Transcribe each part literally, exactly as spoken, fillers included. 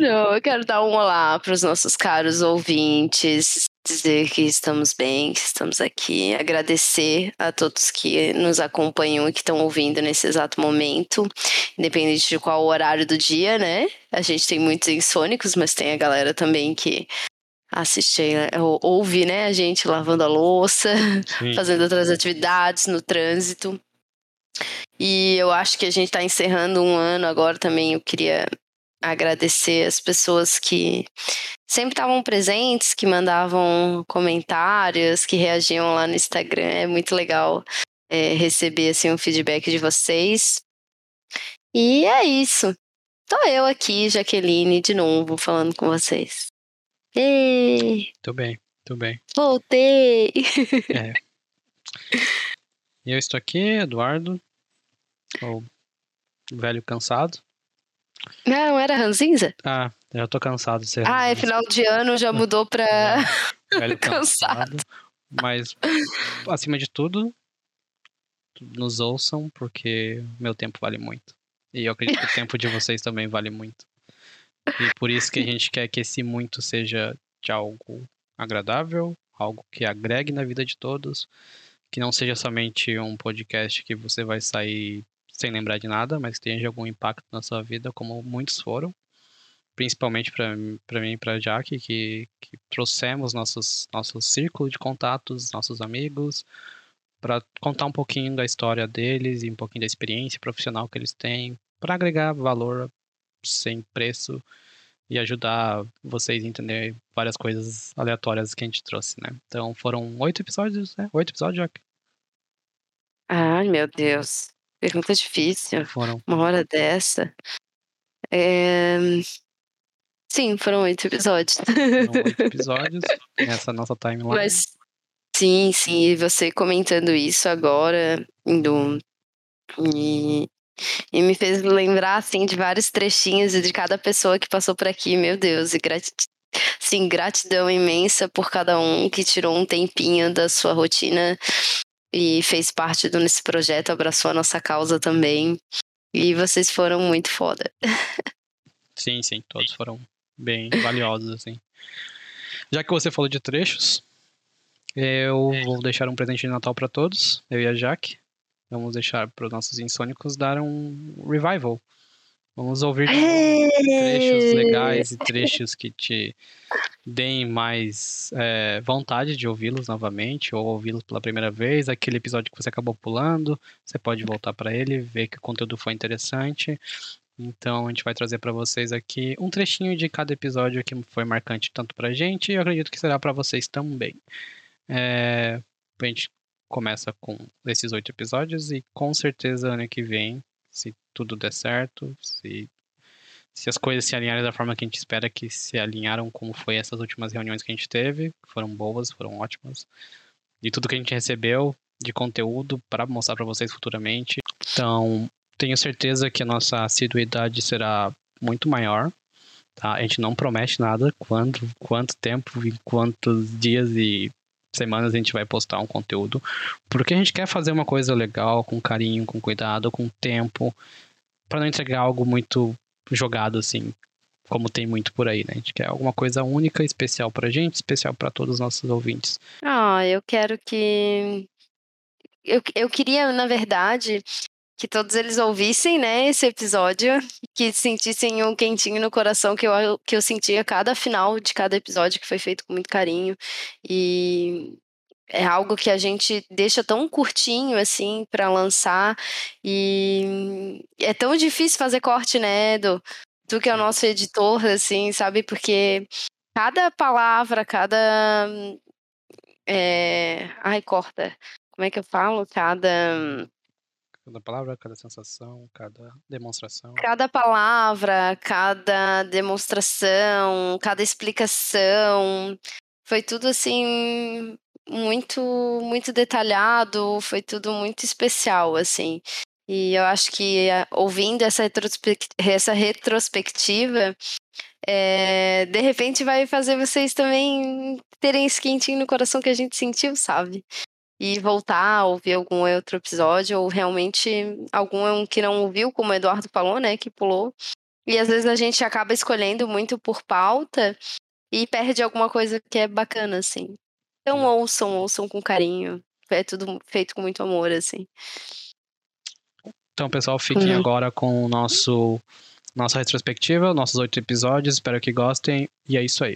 Não, eu quero dar um olá para os nossos caros ouvintes, dizer que estamos bem, que estamos aqui, agradecer a todos que nos acompanham e que estão ouvindo nesse exato momento, independente de qual horário do dia, né? A gente tem muitos insônicos, mas tem a galera também que assiste, ou- ouve, né, a gente lavando a louça, Sim. fazendo outras atividades no trânsito. E eu acho que a gente está encerrando um ano agora também. Eu queria agradecer as pessoas que sempre estavam presentes, que mandavam comentários, que reagiam lá no Instagram. É muito legal é, receber assim, um feedback de vocês. E é isso. Tô eu aqui, Jaqueline, de novo, falando com vocês. Ei, Tudo bem, tudo bem. voltei! É. E eu estou aqui, Eduardo, o velho cansado. Não, era ranzinza? Ah, já tô cansado de ser Ah, é ranzinza. final de ano, já mudou pra É, velho cansado. cansado. Mas, acima de tudo, nos ouçam, porque meu tempo vale muito. E eu acredito que o tempo de vocês também vale muito. E por isso que a gente quer que esse muito seja de algo agradável, algo que agregue na vida de todos, que não seja somente um podcast que você vai sair sem lembrar de nada, mas que tenha algum impacto na sua vida, como muitos foram. Principalmente para mim e para Jaque, que, que trouxemos nossos, nosso círculo de contatos, nossos amigos, para contar um pouquinho da história deles e um pouquinho da experiência profissional que eles têm, para agregar valor sem preço e ajudar vocês a entender várias coisas aleatórias que a gente trouxe, né? Então foram oito episódios, né? Oito episódios, Jaque? Ai, meu Deus. Pergunta difícil. Foram. Uma hora dessa. É... Sim, foram oito episódios. Foram oito episódios nessa nossa timeline. Mas sim, sim, e você comentando isso agora, indo e, e me fez lembrar assim de vários trechinhos e de cada pessoa que passou por aqui, meu Deus, e grati... sim, gratidão imensa por cada um que tirou um tempinho da sua rotina e fez parte do nesse projeto, abraçou a nossa causa também. E vocês foram muito foda. Sim, sim, todos foram bem valiosos, assim. Já que você falou de trechos, eu vou deixar um presente de Natal para todos, eu e a Jaque. Vamos deixar para os nossos insônicos dar um revival. Vamos ouvir de novo trechos legais e trechos que te deem mais é, vontade de ouvi-los novamente ou ouvi-los pela primeira vez. Aquele episódio que você acabou pulando, você pode voltar para ele, ver que o conteúdo foi interessante. Então a gente vai trazer para vocês aqui um trechinho de cada episódio que foi marcante tanto pra gente e eu acredito que será para vocês também. É, a gente começa com esses oito episódios e com certeza ano que vem, se tudo der certo, se, se as coisas se alinharem da forma que a gente espera que se alinharam, como foi essas últimas reuniões que a gente teve, foram boas, foram ótimas, de tudo que a gente recebeu de conteúdo para mostrar para vocês futuramente. Então, tenho certeza que a nossa assiduidade será muito maior. Tá? A gente não promete nada, quanto, quanto tempo, em quantos dias e semanas a gente vai postar um conteúdo, porque a gente quer fazer uma coisa legal, com carinho, com cuidado, com tempo, para não entregar algo muito jogado assim, como tem muito por aí, né? A gente quer alguma coisa única, especial pra gente, especial para todos os nossos ouvintes. Ah, eu quero que... Eu, eu queria, na verdade, que todos eles ouvissem, né, esse episódio, que sentissem um quentinho no coração que eu, que eu senti a cada final de cada episódio, que foi feito com muito carinho. E é algo que a gente deixa tão curtinho, assim, para lançar. E é tão difícil fazer corte, né, Edu? Tu que é o nosso editor, assim, sabe? Porque cada palavra, cada... É... Ai, corta. Como é que eu falo? Cada... Cada palavra, cada sensação, cada demonstração. Cada palavra, cada demonstração, cada explicação, foi tudo assim muito muito detalhado, foi tudo muito especial assim. E eu acho que ouvindo essa, retrospect essa retrospectiva, é, de repente vai fazer vocês também terem esse quentinho no coração que a gente sentiu, sabe? E voltar a ouvir algum outro episódio, ou realmente algum que não ouviu, como o Eduardo falou, né, que pulou, E às vezes a gente acaba escolhendo muito por pauta e perde alguma coisa que é bacana, assim. Então ouçam, ouçam com carinho. É tudo feito com muito amor, assim. Então, pessoal, fiquem Uhum. agora com o nosso nossa retrospectiva, nossos oito episódios. Espero que gostem. E é isso aí.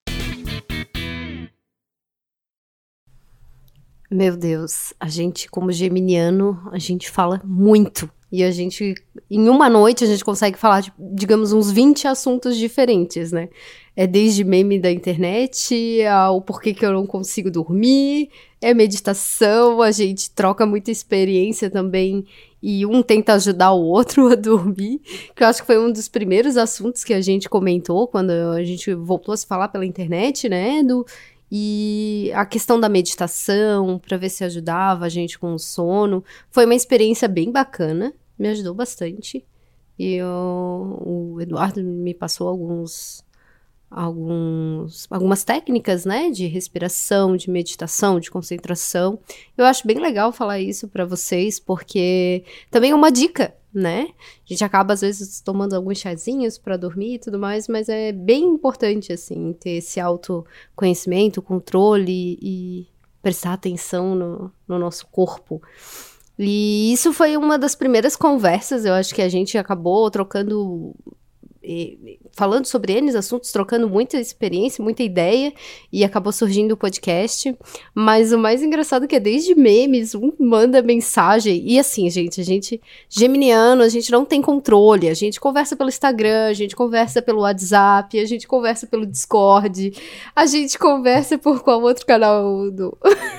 Meu Deus, a gente, como geminiano, a gente fala muito. E a gente, em uma noite, a gente consegue falar, tipo, digamos, uns vinte assuntos diferentes, né? É desde meme da internet, ao porquê que eu não consigo dormir, é meditação, a gente troca muita experiência também, e um tenta ajudar o outro a dormir, que eu acho que foi um dos primeiros assuntos que a gente comentou quando a gente voltou a se falar pela internet, né, do... E a questão da meditação, para ver se ajudava a gente com o sono, foi uma experiência bem bacana, me ajudou bastante. E eu, o Eduardo me passou alguns, alguns, algumas técnicas, né, de respiração, de meditação, de concentração. Eu acho bem legal falar isso para vocês, porque também é uma dica, né? A gente acaba, às vezes, tomando alguns chazinhos para dormir e tudo mais, mas é bem importante, assim, ter esse autoconhecimento, controle e prestar atenção no, no nosso corpo. E isso foi uma das primeiras conversas, eu acho que a gente acabou trocando... falando sobre N assuntos, trocando muita experiência, muita ideia, e acabou surgindo o podcast. Mas o mais engraçado é que é desde memes, um manda mensagem, e assim, gente, a gente, geminiano, a gente não tem controle, a gente conversa pelo Instagram, a gente conversa pelo WhatsApp, a gente conversa pelo Discord, a gente conversa por qual outro canal do...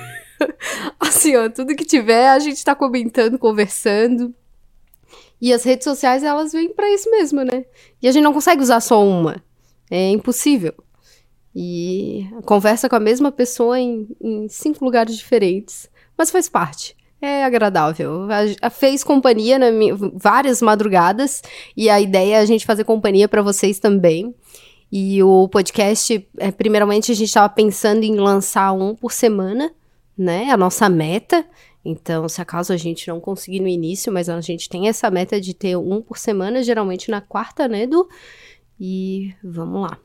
assim, ó, tudo que tiver, a gente tá comentando, conversando. E as redes sociais, elas vêm pra isso mesmo, né? E a gente não consegue usar só uma. É impossível. E conversa com a mesma pessoa em, em cinco lugares diferentes. Mas faz parte. É agradável. A, a fez companhia na minha, várias madrugadas. E a ideia é a gente fazer companhia pra vocês também. E o podcast, é, primeiramente, a gente tava pensando em lançar um por semana, né? A nossa meta. Então, se acaso a gente não conseguir no início, mas a gente tem essa meta de ter um por semana, geralmente na quarta, né, Edu? E vamos lá.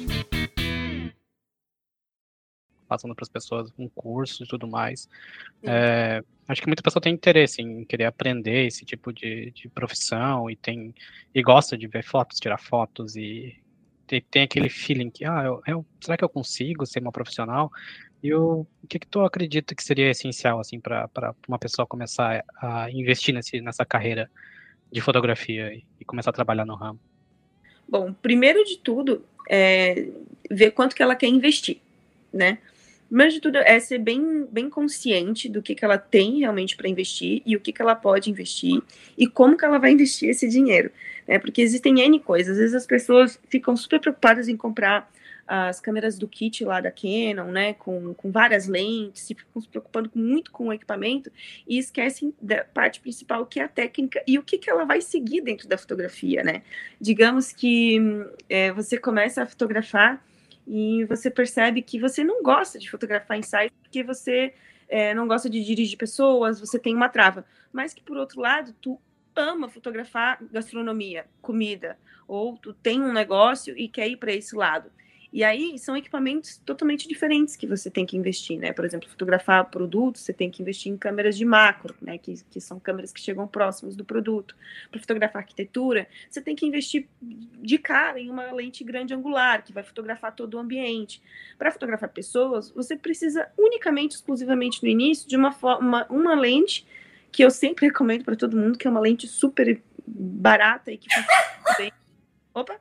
Passando para as pessoas um curso e tudo mais. É, acho que muita pessoa tem interesse em querer aprender esse tipo de, de profissão e tem e gosta de ver fotos, tirar fotos e tem, tem aquele feeling que, ah, eu, eu, será que eu consigo ser uma profissional? E o, o que que tu acredita que seria essencial, assim, para uma pessoa começar a investir nesse, nessa carreira de fotografia e, e começar a trabalhar no ramo? Bom, primeiro de tudo, é ver quanto que ela quer investir, né? Primeiro de tudo, é ser bem, bem consciente do que, que ela tem realmente para investir e o que, que ela pode investir e como que ela vai investir esse dinheiro, né? Porque existem N coisas. Às vezes as pessoas ficam super preocupadas em comprar as câmeras do kit lá da Canon, né, com, com várias lentes, e ficam se preocupando muito com o equipamento e esquecem da parte principal, que é a técnica e o que, que ela vai seguir dentro da fotografia, né? Digamos que é, você começa a fotografar e você percebe que você não gosta de fotografar ensaios porque você é, não gosta de dirigir pessoas, você tem uma trava, mas que, por outro lado, tu ama fotografar gastronomia, comida, ou tu tem um negócio e quer ir para esse lado. E aí são equipamentos totalmente diferentes que você tem que investir, né? Por exemplo, fotografar produtos, você tem que investir em câmeras de macro, né? Que, que são câmeras que chegam próximas do produto. Para fotografar arquitetura, você tem que investir de cara em uma lente grande angular, que vai fotografar todo o ambiente. Para fotografar pessoas, você precisa unicamente, exclusivamente no início, de uma, uma, uma lente que eu sempre recomendo para todo mundo, que é uma lente super barata e que funciona bem. Opa!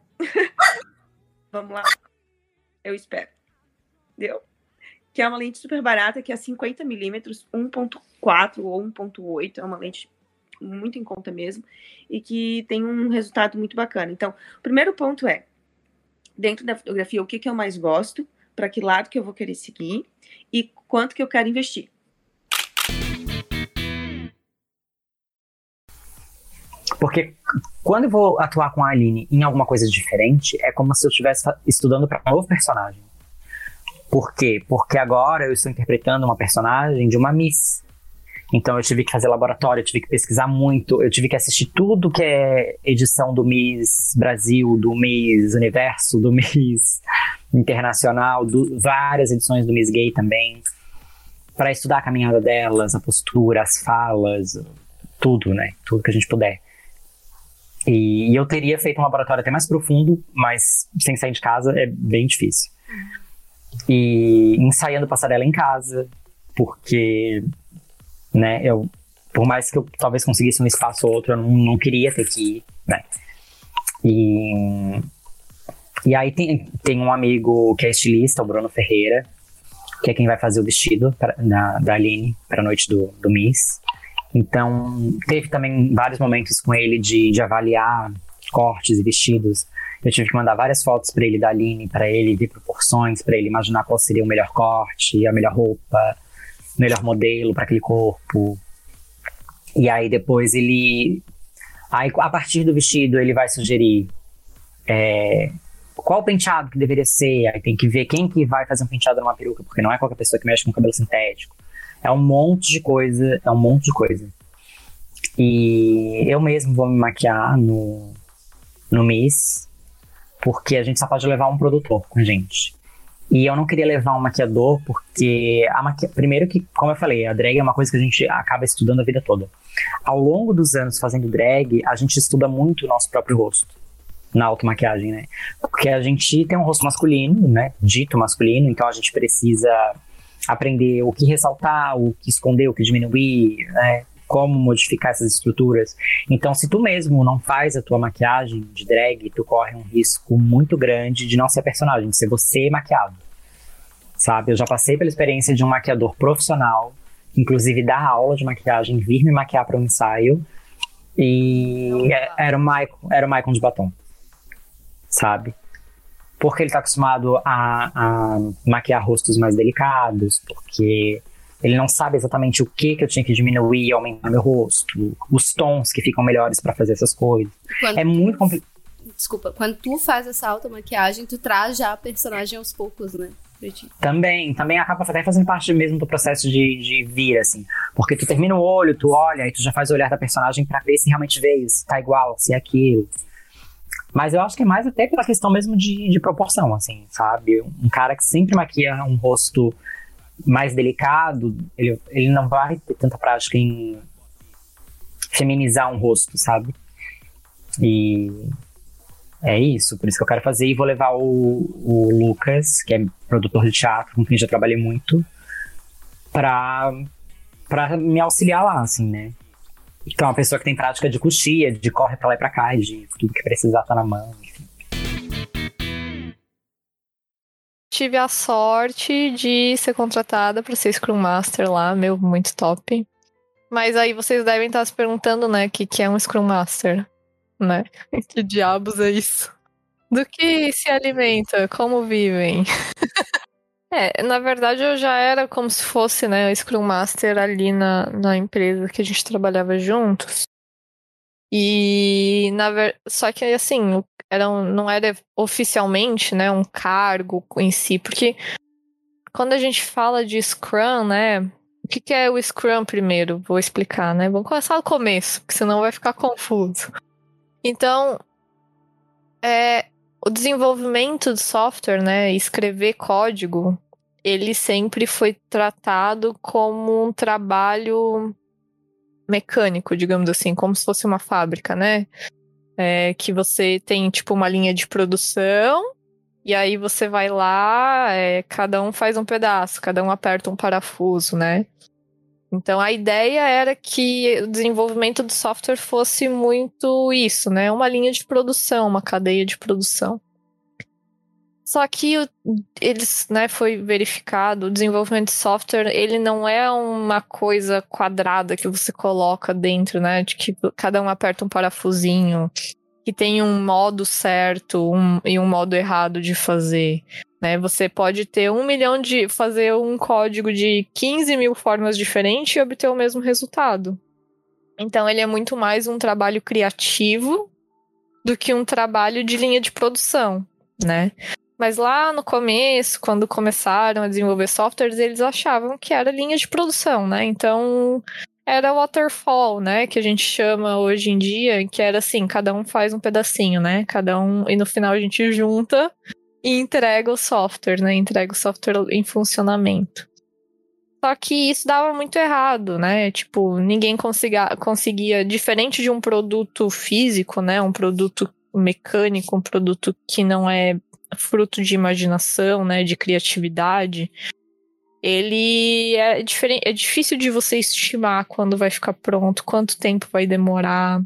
Vamos lá. Eu espero. Deu? Que é uma lente super barata, que é cinquenta milímetros, um ponto quatro ou um ponto oito. É uma lente muito em conta mesmo. E que tem um resultado muito bacana. Então, o primeiro ponto é, dentro da fotografia, o que, que eu mais gosto, para que lado que eu vou querer seguir e quanto que eu quero investir. Porque quando eu vou atuar com a Aline em alguma coisa diferente, é como se eu estivesse estudando para um novo personagem. Por quê? Porque agora eu estou interpretando uma personagem de uma Miss. Então eu tive que fazer laboratório, eu tive que pesquisar muito, eu tive que assistir tudo que é edição do Miss Brasil, do Miss Universo, do Miss Internacional, do, várias edições do Miss Gay também, para estudar a caminhada delas, a postura, as falas, tudo, né? Tudo que a gente puder. E, e eu teria feito um laboratório até mais profundo, mas sem sair de casa é bem difícil. E ensaiando passarela em casa, porque, né, eu, por mais que eu talvez conseguisse um espaço ou outro, eu não, não queria ter que ir, né. E, e aí tem, tem um amigo que é estilista, o Bruno Ferreira, que é quem vai fazer o vestido pra, da, da Aline para a noite do, do Miss. Então, teve também vários momentos com ele de, de avaliar cortes e vestidos. Eu tive que mandar várias fotos para ele da Aline, para ele ver proporções, para ele imaginar qual seria o melhor corte, a melhor roupa, o melhor modelo para aquele corpo. E aí depois ele... Aí, a partir do vestido, ele vai sugerir é, qual o penteado que deveria ser. Aí tem que ver quem que vai fazer um penteado numa peruca, porque não é qualquer pessoa que mexe com cabelo sintético. É um monte de coisa, é um monte de coisa. E eu mesmo vou me maquiar no, no Miss, porque a gente só pode levar um produtor com a gente. E eu não queria levar um maquiador, porque a maqui... primeiro que, como eu falei, a drag é uma coisa que a gente acaba estudando a vida toda. Ao longo dos anos fazendo drag, a gente estuda muito o nosso próprio rosto, na automaquiagem, né? Porque a gente tem um rosto masculino, né? Dito masculino, então a gente precisa aprender o que ressaltar, o que esconder, o que diminuir, né? Como modificar essas estruturas. Então, se tu mesmo não faz a tua maquiagem de drag, tu corre um risco muito grande de não ser personagem, de ser você maquiado, sabe? Eu já passei pela experiência de um maquiador profissional, inclusive dar aula de maquiagem, vir me maquiar para um ensaio, e era o Michael, era o Michael de batom, sabe? Porque ele tá acostumado a, a maquiar rostos mais delicados, porque ele não sabe exatamente o que, que eu tinha que diminuir e aumentar meu rosto, os tons que ficam melhores pra fazer essas coisas. Quando é muito complicado. Desculpa, quando tu faz essa automaquiagem, tu traz já a personagem aos poucos, né? Também, também acaba até fazendo parte mesmo do processo de, de vir, assim. Porque tu termina o olho, tu olha, e tu já faz o olhar da personagem pra ver se realmente veio, se tá igual, se é aquilo. Mas eu acho que é mais até pela questão mesmo de, de proporção, assim, sabe? Um cara que sempre maquia um rosto mais delicado, ele, ele não vai ter tanta prática em feminizar um rosto, sabe? E é isso, por isso que eu quero fazer. E vou levar o, o Lucas, que é produtor de teatro, com quem já trabalhei muito, pra, pra me auxiliar lá, assim, né? Então, uma pessoa que tem prática de coxia, de corre pra lá e pra cá, de tudo que precisar tá na mão, enfim. Tive a sorte de ser contratada para ser Scrum Master lá, meu, muito top. Mas aí vocês devem estar se perguntando, né, o que, que é um Scrum Master, né? Que diabos é isso? Do que se alimenta? Como vivem? É, na verdade eu já era como se fosse, né, o Scrum Master ali na, na empresa que a gente trabalhava juntos. E, na ver... só que assim, era um, não era oficialmente, né, um cargo em si, porque quando a gente fala de Scrum, né, o que, que é o Scrum primeiro? Vou explicar, né, vamos começar do começo, porque senão vai ficar confuso. Então, é, o desenvolvimento de software, né, escrever código, ele sempre foi tratado como um trabalho mecânico, digamos assim, como se fosse uma fábrica, né? É, que você tem, tipo, uma linha de produção, e aí você vai lá, é, cada um faz um pedaço, cada um aperta um parafuso, né? Então, a ideia era que o desenvolvimento do software fosse muito isso, né? Uma linha de produção, uma cadeia de produção. Só que o, eles, né, foi verificado, o desenvolvimento de software, ele não é uma coisa quadrada que você coloca dentro, né, de que cada um aperta um parafusinho, que tem um modo certo um, e um modo errado de fazer, né, você pode ter um milhão de, fazer um código de quinze mil formas diferentes e obter o mesmo resultado. Então ele é muito mais um trabalho criativo do que um trabalho de linha de produção, né. Mas lá no começo, quando começaram a desenvolver softwares, eles achavam que era linha de produção, né? Então, era waterfall, né, que a gente chama hoje em dia, que era assim, cada um faz um pedacinho, né, cada um, e no final a gente junta e entrega o software, né, entrega o software em funcionamento. Só que isso dava muito errado, né, tipo, ninguém conseguia, conseguia, diferente de um produto físico, né, um produto mecânico, um produto que não é fruto de imaginação, né, de criatividade, ele é diferente, é difícil de você estimar quando vai ficar pronto, quanto tempo vai demorar.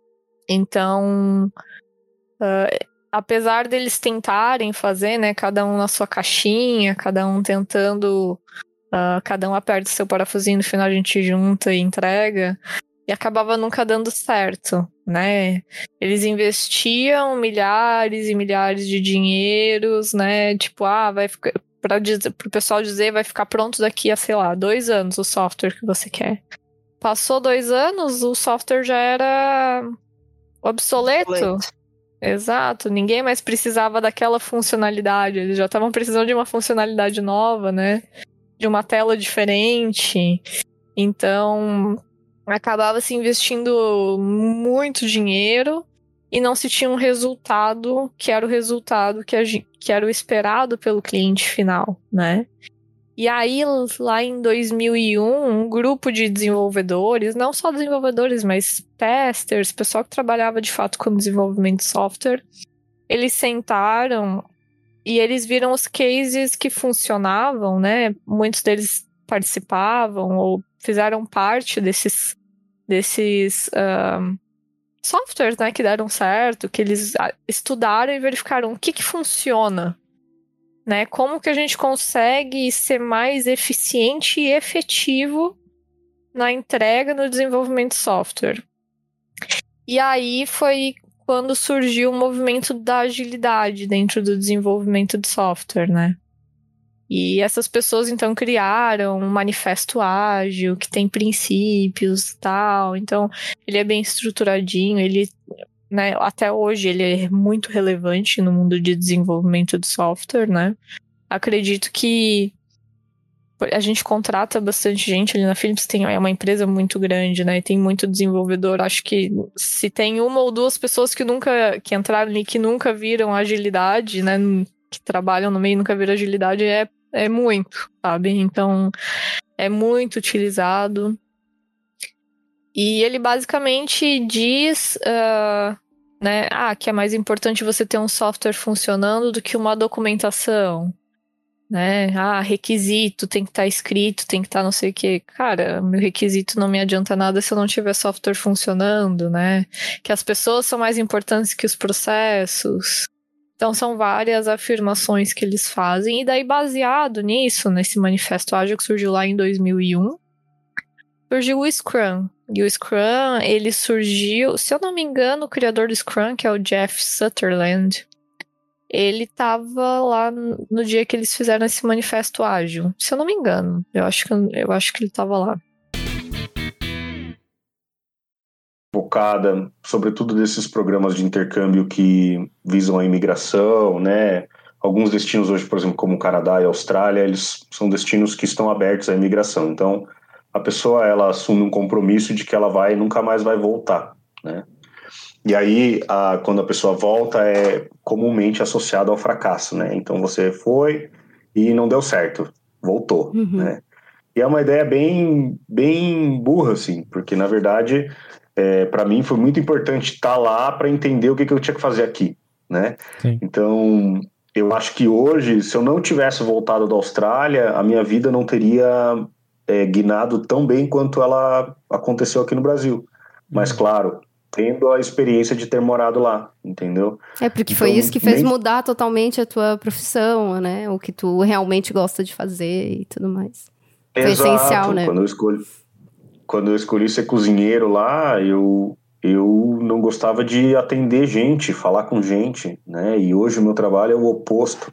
Então, uh, apesar deles tentarem fazer, né, cada um na sua caixinha, cada um tentando, uh, cada um aperta o seu parafusinho, no final a gente junta e entrega, e acabava nunca dando certo, né? Eles investiam milhares e milhares de dinheiros, né? Tipo, ah, vai ficar... para o pessoal dizer, vai ficar pronto daqui a, sei lá, dois anos o software que você quer. Passou dois anos, o software já era obsoleto. obsoleto. Exato, ninguém mais precisava daquela funcionalidade, eles já estavam precisando de uma funcionalidade nova, né? De uma tela diferente. Então, acabava se investindo muito dinheiro e não se tinha um resultado que era o resultado que, a, que era o esperado pelo cliente final, né? E aí, lá em dois mil e um, um grupo de desenvolvedores, não só desenvolvedores, mas testers, pessoal que trabalhava de fato com desenvolvimento de software, eles sentaram e eles viram os cases que funcionavam, né? Muitos deles participavam ou fizeram parte desses, desses um, softwares, né, que deram certo, que eles estudaram e verificaram o que que funciona, né? Como que a gente consegue ser mais eficiente e efetivo na entrega, no desenvolvimento de software. E aí foi quando surgiu o movimento da agilidade dentro do desenvolvimento de software, né? E essas pessoas, então, criaram um manifesto ágil, que tem princípios e tal. Então, ele é bem estruturadinho, ele, né, até hoje ele é muito relevante no mundo de desenvolvimento de software, né? Acredito que a gente contrata bastante gente ali na Philips, tem, é uma empresa muito grande, né? E tem muito desenvolvedor. Acho que se tem uma ou duas pessoas que nunca, que entraram ali, que nunca viram agilidade, né? Que trabalham no meio e nunca viram agilidade, é É muito, sabe? Então, é muito utilizado. E ele basicamente diz, uh, né, ah, que é mais importante você ter um software funcionando do que uma documentação, né? Ah, requisito tem que estar escrito, tem que estar não sei o quê. Cara, meu requisito não me adianta nada se eu não tiver software funcionando, né? Que as pessoas são mais importantes que os processos. Então, são várias afirmações que eles fazem. E daí, baseado nisso, nesse manifesto ágil que surgiu lá em dois mil e um, surgiu o Scrum. E o Scrum, ele surgiu... Se eu não me engano, o criador do Scrum, que é o Jeff Sutherland, ele estava lá no dia que eles fizeram esse manifesto ágil. Se eu não me engano. Eu acho que, eu acho que ele estava lá. Focada, sobretudo desses programas de intercâmbio que visam a imigração, né? Alguns destinos hoje, por exemplo, como o Canadá e a Austrália, eles são destinos que estão abertos à imigração. Então, a pessoa, ela assume um compromisso de que ela vai nunca mais vai voltar, né? E aí, a, quando a pessoa volta, é comumente associado ao fracasso, né? Então, você foi e não deu certo, voltou, uhum. né? E é uma ideia bem, bem burra, assim, porque, na verdade... É, para mim foi muito importante estar lá para entender o que, que eu tinha que fazer aqui, né? Sim. Então, eu acho que hoje, se eu não tivesse voltado da Austrália, a minha vida não teria é, guinado tão bem quanto ela aconteceu aqui no Brasil. Mas, claro, tendo a experiência de ter morado lá, entendeu? É, porque então, foi isso que fez nem... mudar totalmente a tua profissão, né? O que tu realmente gosta de fazer e tudo mais. Foi Exato. Essencial, né? Quando eu escolhi... Quando eu escolhi ser cozinheiro lá, eu, eu não gostava de atender gente, falar com gente, né? E hoje o meu trabalho é o oposto.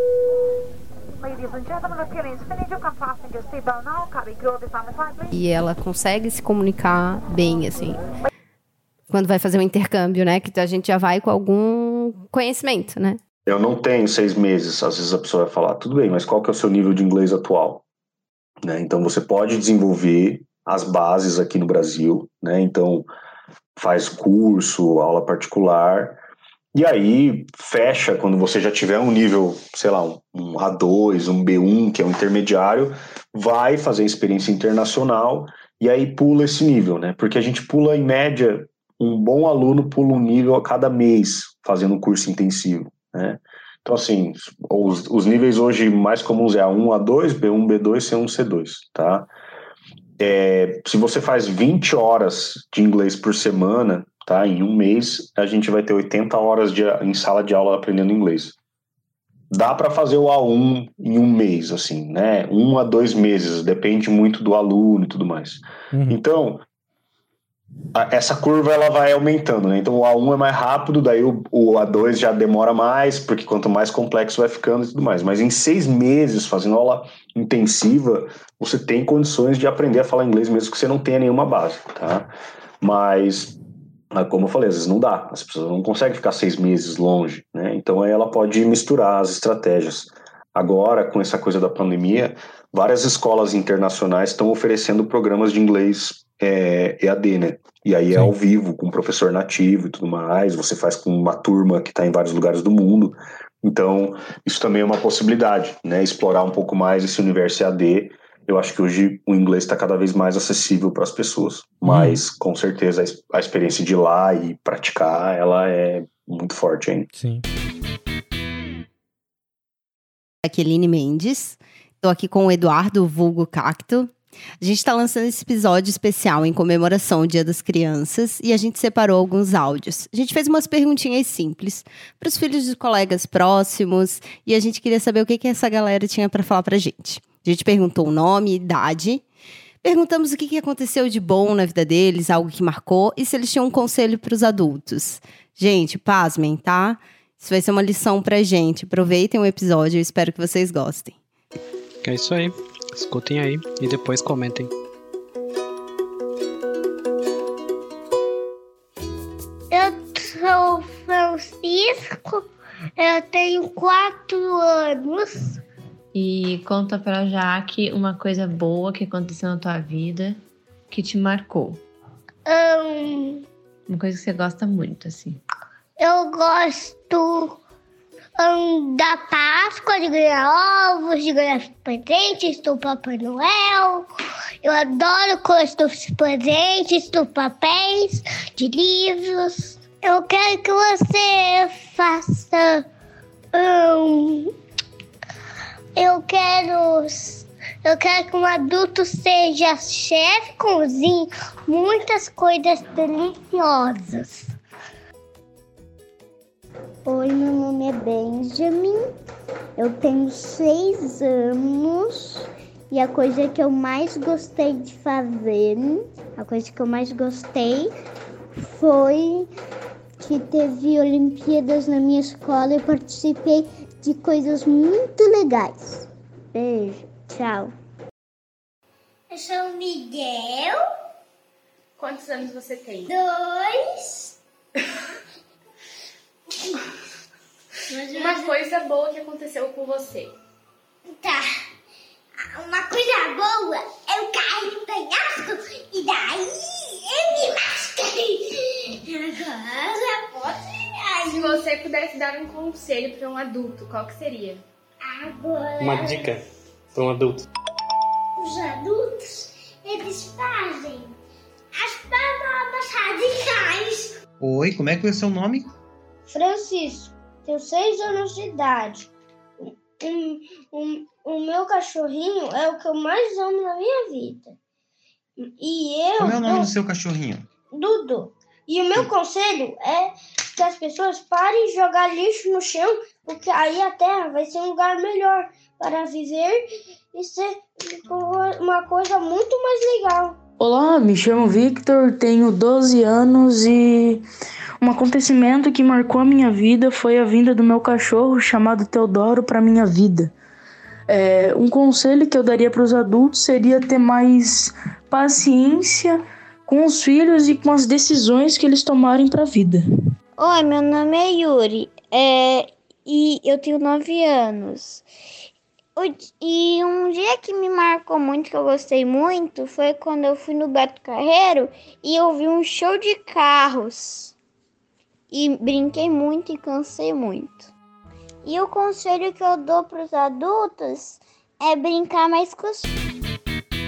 E ela consegue se comunicar bem, assim, quando vai fazer um intercâmbio, né? Que a gente já vai com algum conhecimento, né? Eu não tenho seis meses, às vezes a pessoa vai falar, tudo bem, mas qual que é o seu nível de inglês atual? Né? Então você pode desenvolver as bases aqui no Brasil, né? Então, faz curso, aula particular, e aí fecha quando você já tiver um nível, sei lá, um, um A dois, um B um, que é um intermediário, vai fazer experiência internacional e aí pula esse nível, né? Porque a gente pula, em média, um bom aluno pula um nível a cada mês fazendo um curso intensivo, né? Então, assim, os, os níveis hoje mais comuns é A um, A dois, B um, B dois, C um, C dois, tá? É, se você faz vinte horas de inglês por semana, tá? Em um mês, a gente vai ter oitenta horas de, em sala de aula aprendendo inglês. Dá para fazer o A um em um mês, assim, né? Um a dois meses, depende muito do aluno e tudo mais. Uhum. Então, a, essa curva ela vai aumentando, né? Então o A um é mais rápido, daí o, o A dois já demora mais, porque quanto mais complexo vai ficando e tudo mais. Mas em seis meses, fazendo aula intensiva, você tem condições de aprender a falar inglês mesmo que você não tenha nenhuma base, tá? Mas, como eu falei, às vezes não dá, as pessoas não conseguem ficar seis meses longe, né? Então aí ela pode misturar as estratégias. Agora, com essa coisa da pandemia, várias escolas internacionais estão oferecendo programas de inglês é, E A D, né? E aí é ao vivo, com um professor nativo e tudo mais, você faz com uma turma que está em vários lugares do mundo. Então, isso também é uma possibilidade, né? Explorar um pouco mais esse universo E A D. Eu acho que hoje o inglês está cada vez mais acessível para as pessoas. Mas, hum. com certeza, a experiência de ir lá e praticar, ela é muito forte ainda. Sim. Jaqueline Mendes. Estou aqui com o Eduardo, vulgo Cacto. A gente está lançando esse episódio especial em comemoração ao Dia das Crianças e a gente separou alguns áudios. A gente fez umas perguntinhas simples para os filhos de colegas próximos e a gente queria saber o que, que essa galera tinha para falar para a gente. A gente perguntou o nome, idade, perguntamos o que, que aconteceu de bom na vida deles, algo que marcou e se eles tinham um conselho para os adultos. Gente, pasmem, tá? Isso vai ser uma lição pra gente. Aproveitem o episódio, eu espero que vocês gostem. É isso aí. Escutem aí e depois comentem. Eu sou Francisco, eu tenho quatro anos. E conta pra Jaque uma coisa boa que aconteceu na tua vida, que te marcou. Um, uma coisa que você gosta muito, assim. Eu gosto um, da Páscoa, de ganhar ovos, de ganhar presentes do Papai Noel. Eu adoro coisas dos presentes, dos papéis, de livros. Eu quero que você faça... Um, eu quero... Eu quero que um adulto seja chefe, cozinhe muitas coisas deliciosas. Oi, meu nome é Benjamin, eu tenho seis anos e a coisa que eu mais gostei de fazer, a coisa que eu mais gostei foi que teve Olimpíadas na minha escola e eu participei de coisas muito legais. Beijo, tchau. Eu sou o Miguel. Quantos anos você tem? Dois. Uma coisa boa que aconteceu com você. Tá. Uma coisa boa, eu caí no penhasco e daí eu me machuquei. Agora pode... Se você pudesse dar um conselho para um adulto, qual que seria? Agora... Uma dica para um adulto. Os adultos, eles fazem as palavras radicais. Oi, como é que é o seu nome? Francisco, tenho seis anos de idade. Um, um, o meu cachorrinho é o que eu mais amo na minha vida. E eu... Como é o nome eu, do seu cachorrinho? Dudu. E o meu Sim. conselho é que as pessoas parem de jogar lixo no chão, porque aí a terra vai ser um lugar melhor para viver e ser uma coisa muito mais legal. Olá, me chamo Victor, tenho doze anos e um acontecimento que marcou a minha vida foi a vinda do meu cachorro chamado Teodoro para minha vida. É, um conselho que eu daria para os adultos seria ter mais paciência com os filhos e com as decisões que eles tomarem para a vida. Oi, meu nome é Yuri é, e eu tenho nove anos. E um dia que me marcou muito, que eu gostei muito, foi quando eu fui no Beto Carreiro e eu vi um show de carros. E brinquei muito e cansei muito. E o conselho que eu dou para os adultos é brincar mais com os filhos.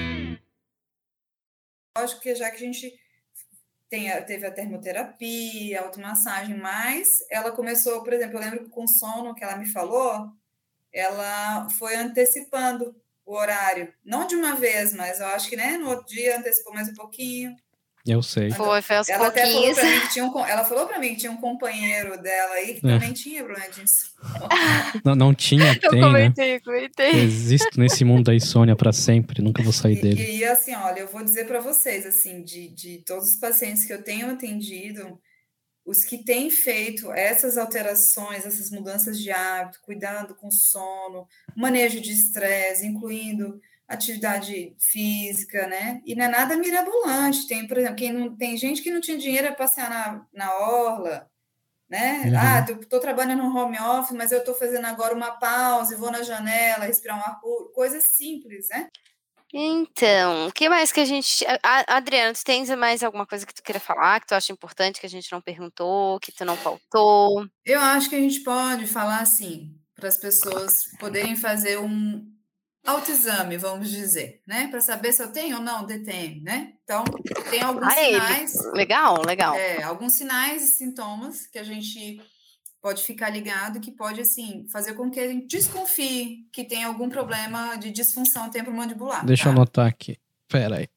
Lógico que já que a gente tem a, teve a termoterapia, a automassagem, mas ela começou, por exemplo, eu lembro que com sono que ela me falou, ela foi antecipando o horário. Não de uma vez, mas eu acho que né, no outro dia antecipou mais um pouquinho. Eu sei. Foi, foi aos ela até falou pouquinhos. pra mim que tinha um, ela falou pra mim que tinha um companheiro dela aí que É. também tinha problema de insônia. Não, não tinha, Eu tem, né? comentei, comentei. Eu existo nesse mundo da insônia pra sempre, nunca vou sair dele. E, e assim, olha, eu vou dizer para vocês, assim, de, de todos os pacientes que eu tenho atendido, os que têm feito essas alterações, essas mudanças de hábito, cuidado com sono, manejo de estresse, incluindo atividade física, né? E não é nada mirabolante. Tem, por exemplo, quem não, tem gente que não tinha dinheiro para passear na, na orla, né? Uhum. Ah, eu estou trabalhando no home office, mas eu estou fazendo agora uma pausa, vou na janela, respirar um ar puro, coisas simples, né? Então, o que mais que a gente... A- Adriana, tu tens mais alguma coisa que tu queira falar, que tu acha importante, que a gente não perguntou, que tu não faltou? Eu acho que a gente pode falar assim, para as pessoas poderem fazer um autoexame, vamos dizer, né? Para saber se eu tenho ou não D T M, né? Então, tem alguns Ai, sinais. legal, legal. É, alguns sinais e sintomas que a gente pode ficar ligado, que pode, assim, fazer com que a gente desconfie que tem algum problema de disfunção temporomandibular. Deixa tá? eu anotar aqui. Pera aí.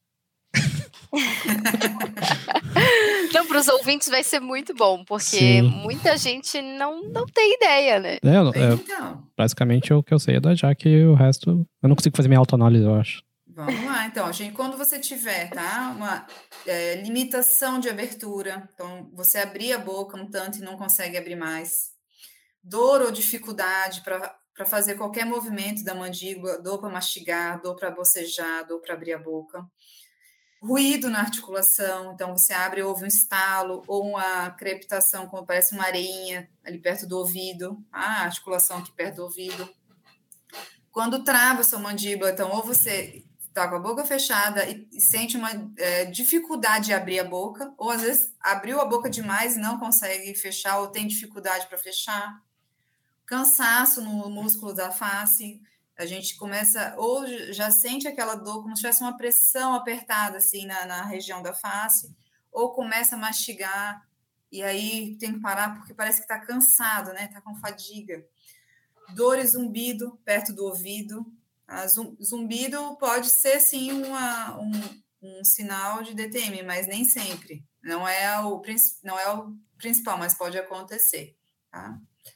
Então, para os ouvintes vai ser muito bom, porque Sim. muita gente não, não tem ideia, né? É, eu- é, Então, basicamente o que eu sei é da Jaque e o resto. Eu não consigo fazer minha autoanálise, eu acho. vamos lá, então, gente, quando você tiver, tá, uma é, limitação de abertura, então você abrir a boca um tanto e não consegue abrir mais, dor ou dificuldade para para fazer qualquer movimento da mandíbula, dor para mastigar, dor para bocejar, dor para abrir a boca, ruído na articulação, então você abre e ouve um estalo ou uma crepitação, como parece uma areinha ali perto do ouvido, a articulação aqui perto do ouvido. Quando trava a sua mandíbula, então, ou você está com a boca fechada e, e sente uma é, dificuldade de abrir a boca, ou às vezes abriu a boca demais e não consegue fechar, ou tem dificuldade para fechar. Cansaço no músculo da face, a gente começa, ou já sente aquela dor como se tivesse uma pressão apertada assim na, na região da face, ou começa a mastigar, e aí tem que parar porque parece que está cansado, né? Está com fadiga. Dor e zumbido perto do ouvido. A zum- zumbido pode ser, sim, uma, um, um sinal de D T M, mas nem sempre. Não é o, princi- não é o principal, mas pode acontecer, tá?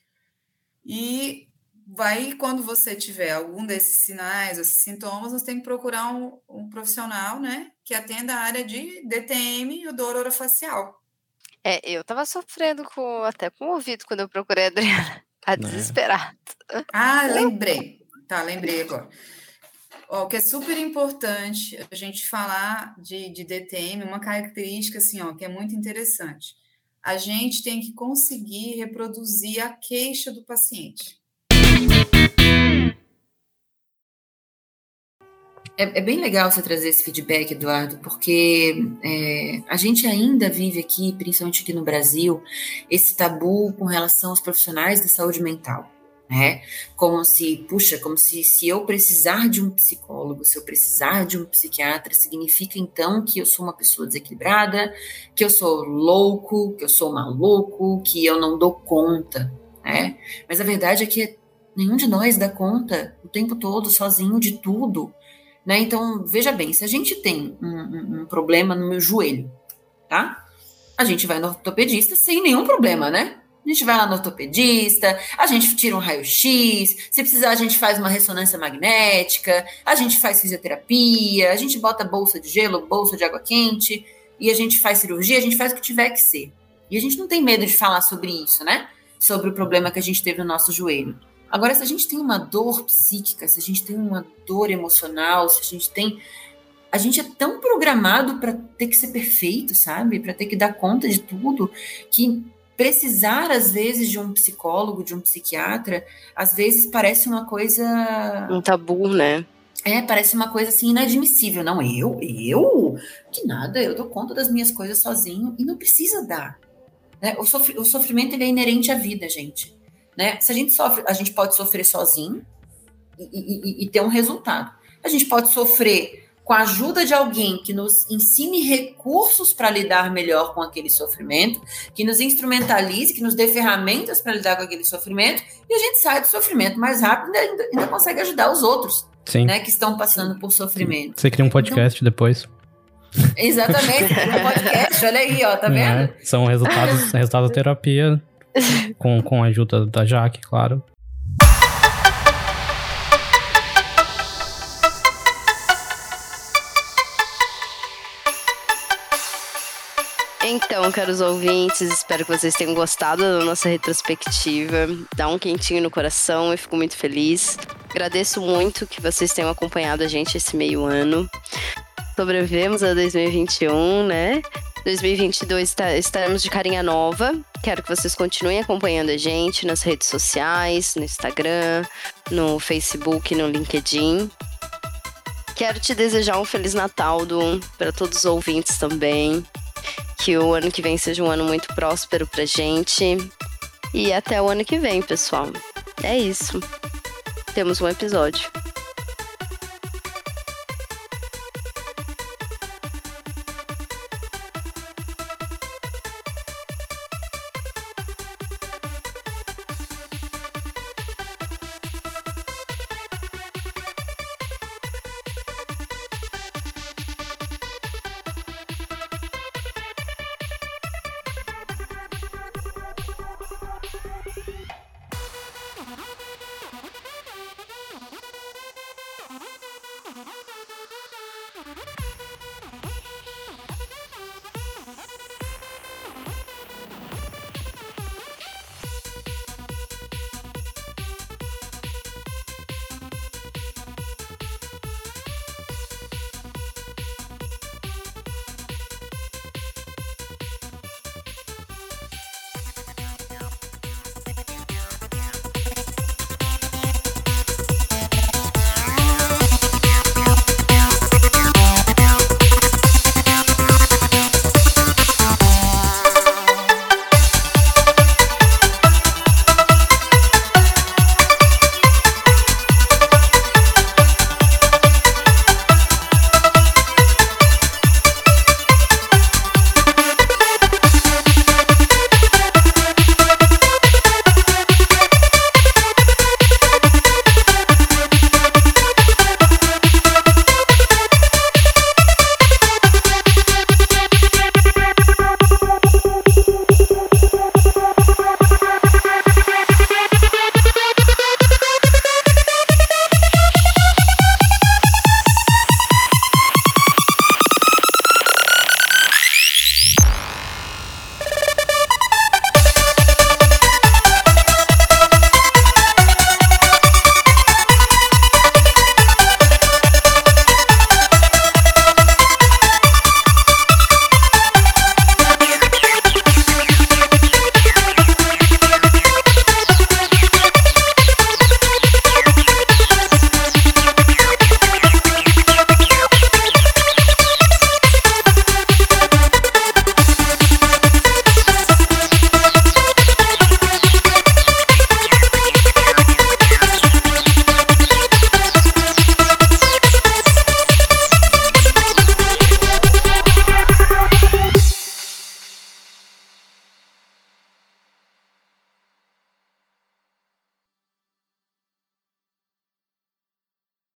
E vai, quando você tiver algum desses sinais, esses sintomas, você tem que procurar um, um profissional, né, que atenda a área de D T M e o dor orofacial. É, eu tava sofrendo com, até com o ouvido quando eu procurei a Adriana. Tá desesperada. Ah, lembrei. Tá, lembrei agora. Ó, o que é super importante a gente falar de, de D T M, uma característica assim, ó, que é muito interessante. A gente tem que conseguir reproduzir a queixa do paciente. É, é bem legal você trazer esse feedback, Eduardo, porque é, a gente ainda vive aqui, principalmente aqui no Brasil, esse tabu com relação aos profissionais da saúde mental, né? Como se, puxa, como se, se eu precisar de um psicólogo, se eu precisar de um psiquiatra, significa então que eu sou uma pessoa desequilibrada, que eu sou louco, que eu sou maluco, que eu não dou conta, né? Mas a verdade é que nenhum de nós dá conta o tempo todo, sozinho, de tudo. Né? Então, veja bem, se a gente tem um, um, um problema no meu joelho, tá? A gente vai no ortopedista sem nenhum problema, né? A gente vai lá no ortopedista, a gente tira um raio-x, se precisar a gente faz uma ressonância magnética, a gente faz fisioterapia, a gente bota bolsa de gelo, bolsa de água quente, e a gente faz cirurgia, a gente faz o que tiver que ser. E a gente não tem medo de falar sobre isso, né? Sobre o problema que a gente teve no nosso joelho. Agora, se a gente tem uma dor psíquica, se a gente tem uma dor emocional, se a gente tem... A gente é tão programado para ter que ser perfeito, sabe? Para ter que dar conta de tudo, que precisar, às vezes, de um psicólogo, de um psiquiatra, às vezes parece uma coisa... Um tabu, né? É, parece uma coisa assim inadmissível. Não, eu? Eu? Que nada, eu dou conta das minhas coisas sozinho e não precisa dar. Né? O, sofr- o sofrimento ele é inerente à vida, gente. Né? Se a gente sofre, a gente pode sofrer sozinho e, e, e ter um resultado. A gente pode sofrer com a ajuda de alguém que nos ensine recursos para lidar melhor com aquele sofrimento, que nos instrumentalize, que nos dê ferramentas para lidar com aquele sofrimento, e a gente sai do sofrimento mais rápido e ainda, ainda consegue ajudar os outros, né, que estão passando por sofrimento. Você cria um podcast então, depois. Exatamente, um podcast, olha aí, ó, tá vendo? É, são resultados, resultados da terapia, com, com a ajuda da Jaque, claro. Então, caros ouvintes, espero que vocês tenham gostado da nossa retrospectiva. Dá um quentinho no coração, eu fico muito feliz. Agradeço muito que vocês tenham acompanhado a gente esse meio ano. Sobrevivemos a dois mil e vinte e um, né? dois mil e vinte e dois tá, estaremos de carinha nova. Quero que vocês continuem acompanhando a gente nas redes sociais, no Instagram, no Facebook, no LinkedIn. Quero te desejar um Feliz Natal para todos os ouvintes também. Que o ano que vem seja um ano muito próspero pra gente. E até o ano que vem, pessoal. É isso. Temos um episódio.